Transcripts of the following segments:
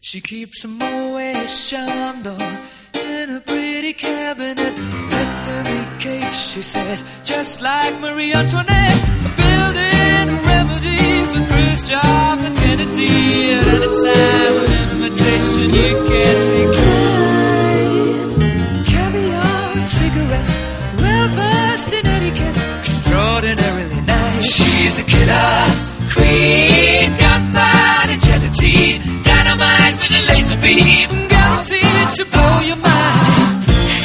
She keeps a Moet Chandon in a pretty cabinet. Let them eat cake, she says, just like Marie Antoinette. A building remedy for Khrushchev and Kennedy. At any time, an invitation you can't decline. Caviar and cigarettes, well versed in etiquette, extraordinarily nice. She's a killer queen, gunpowder and gelatine, dynamite with a laser beam, guaranteed to blow your mind.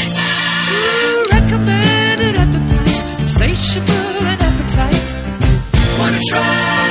Recommended at the price, insatiable and appetite. Wanna try?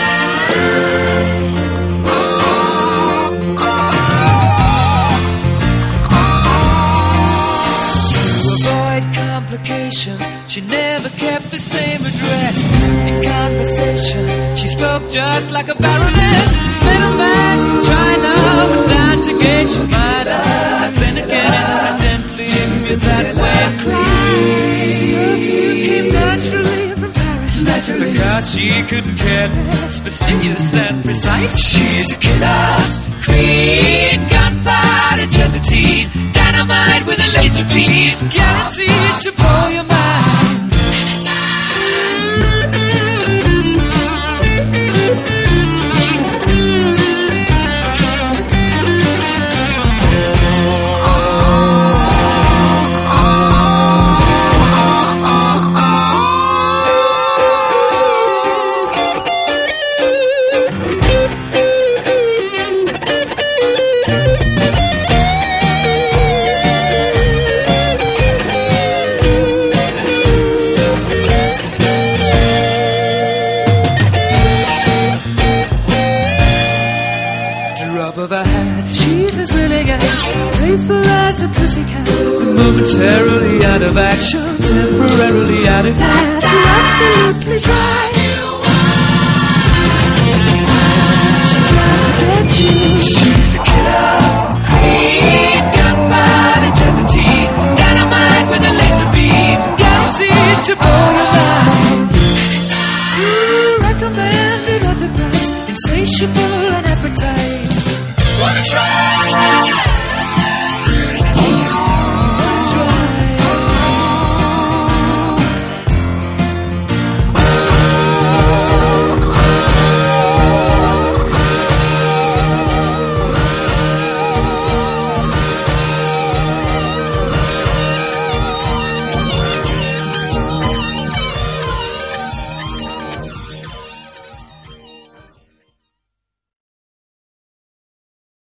To avoid complications, she never kept the same address. In conversation, she spoke just like a baroness. Middleman from China went down to gauge she might have been again incidentally with that way. Perfume came naturally from Paris, because she couldn't care less, fastidious and precise. She's a killer queen, gunpowder gelatine, dynamite with a laser beam, guaranteed to blow your mind. Of a hat, she's as willing as playful as a pussycat, momentarily out of action, temporarily out of gas. You're absolutely right. She's out to get you. She's a killer queen, gunpowder gelatine, dynamite with a laser beam, guaranteed to blow your mind. Recommended at the price, insatiable and appetite. Wanna try?